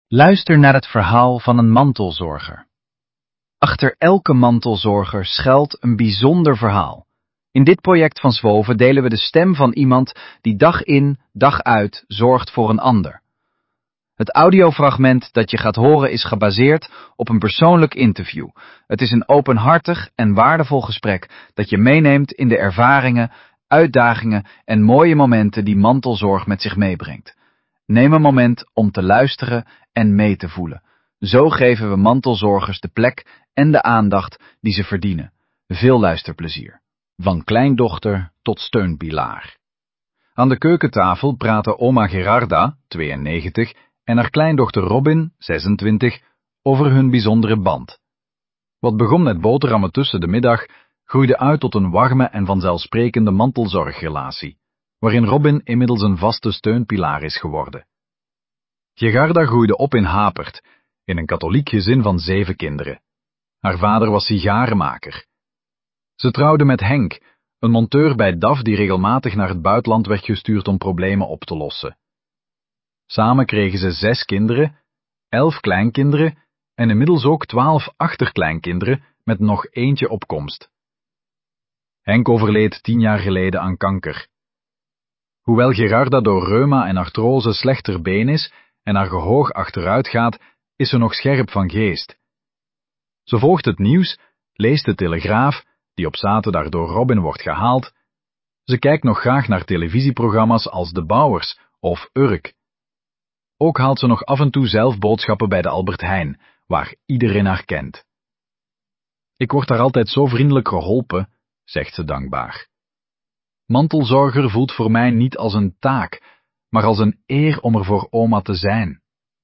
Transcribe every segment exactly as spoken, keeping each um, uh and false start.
Luister naar het verhaal van een mantelzorger. Achter elke mantelzorger schuilt een bijzonder verhaal. In dit project van Zwoven delen we de stem van iemand die dag in, dag uit zorgt voor een ander. Het audiofragment dat je gaat horen is gebaseerd op een persoonlijk interview. Het is een openhartig en waardevol gesprek dat je meeneemt in de ervaringen, uitdagingen en mooie momenten die mantelzorg met zich meebrengt. Neem een moment om te luisteren en mee te voelen. Zo geven we mantelzorgers de plek en de aandacht die ze verdienen. Veel luisterplezier. Van kleindochter tot steunpilaar. Aan de keukentafel praten oma Gerarda, tweeënnegentig, en haar kleindochter Robin, zesentwintig, over hun bijzondere band. Wat begon met boterhammen tussen de middag, groeide uit tot een warme en vanzelfsprekende mantelzorgrelatie, waarin Robin inmiddels een vaste steunpilaar is geworden. Gerarda groeide op in Hapert, in een katholiek gezin van zeven kinderen. Haar vader was sigarenmaker. Ze trouwde met Henk, een monteur bij D A F die regelmatig naar het buitenland werd gestuurd om problemen op te lossen. Samen kregen ze zes kinderen, elf kleinkinderen en inmiddels ook twaalf achterkleinkinderen met nog eentje op komst. Henk overleed tien jaar geleden aan kanker. Hoewel Gerarda door reuma en artrose slechter been is en haar gehoor achteruit gaat, is ze nog scherp van geest. Ze volgt het nieuws, leest de Telegraaf, die op zaterdag door Robin wordt gehaald. Ze kijkt nog graag naar televisieprogramma's als De Bouwers of Urk. Ook haalt ze nog af en toe zelf boodschappen bij de Albert Heijn, waar iedereen haar kent. Ik word daar altijd zo vriendelijk geholpen, zegt ze dankbaar. Mantelzorger voelt voor mij niet als een taak, maar als een eer om er voor oma te zijn.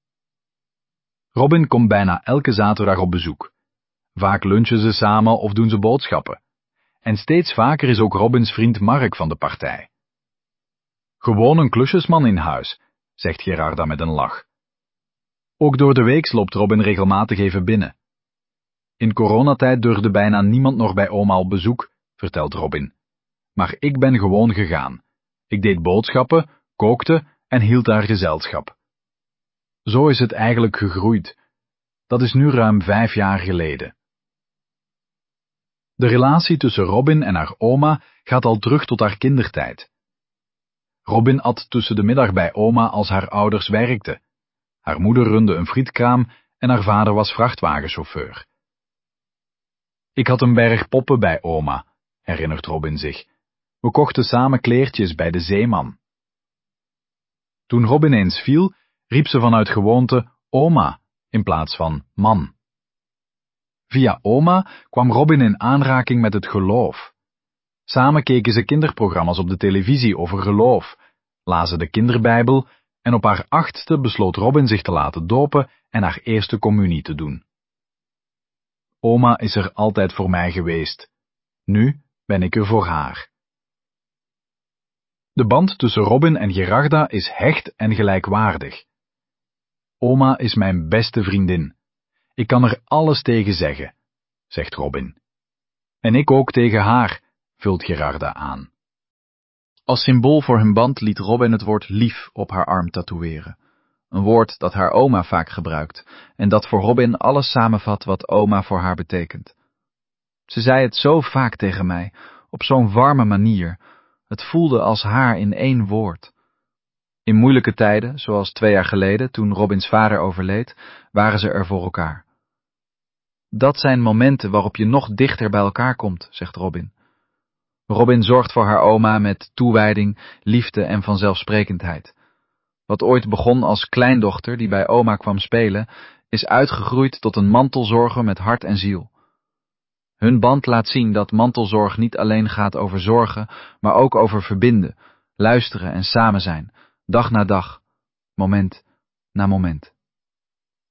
Robin komt bijna elke zaterdag op bezoek. Vaak lunchen ze samen of doen ze boodschappen. En steeds vaker is ook Robins vriend Mark van de partij. Gewoon een klusjesman in huis, zegt Gerarda met een lach. Ook door de week loopt Robin regelmatig even binnen. In coronatijd durfde bijna niemand nog bij oma op bezoek, vertelt Robin. Maar ik ben gewoon gegaan. Ik deed boodschappen, kookte en hield haar gezelschap. Zo is het eigenlijk gegroeid. Dat is nu ruim vijf jaar geleden. De relatie tussen Robin en haar oma gaat al terug tot haar kindertijd. Robin at tussen de middag bij oma als haar ouders werkten. Haar moeder runde een frietkraam en haar vader was vrachtwagenchauffeur. Ik had een berg poppen bij oma, herinnert Robin zich. We kochten samen kleertjes bij de Zeeman. Toen Robin eens viel, riep ze vanuit gewoonte oma in plaats van man. Via oma kwam Robin in aanraking met het geloof. Samen keken ze kinderprogramma's op de televisie over geloof, lazen de kinderbijbel en op haar achtste besloot Robin zich te laten dopen en haar eerste communie te doen. Oma is er altijd voor mij geweest. Nu ben ik er voor haar. De band tussen Robin en Gerarda is hecht en gelijkwaardig. Oma is mijn beste vriendin. Ik kan er alles tegen zeggen, zegt Robin. En ik ook tegen haar, vult Gerarda aan. Als symbool voor hun band liet Robin het woord lief op haar arm tatoeëren. Een woord dat haar oma vaak gebruikt en dat voor Robin alles samenvat wat oma voor haar betekent. Ze zei het zo vaak tegen mij, op zo'n warme manier. Het voelde als haar in één woord. In moeilijke tijden, zoals twee jaar geleden, toen Robins vader overleed, waren ze er voor elkaar. Dat zijn momenten waarop je nog dichter bij elkaar komt, zegt Robin. Robin zorgt voor haar oma met toewijding, liefde en vanzelfsprekendheid. Wat ooit begon als kleindochter die bij oma kwam spelen, is uitgegroeid tot een mantelzorger met hart en ziel. Hun band laat zien dat mantelzorg niet alleen gaat over zorgen, maar ook over verbinden, luisteren en samen zijn, dag na dag, moment na moment.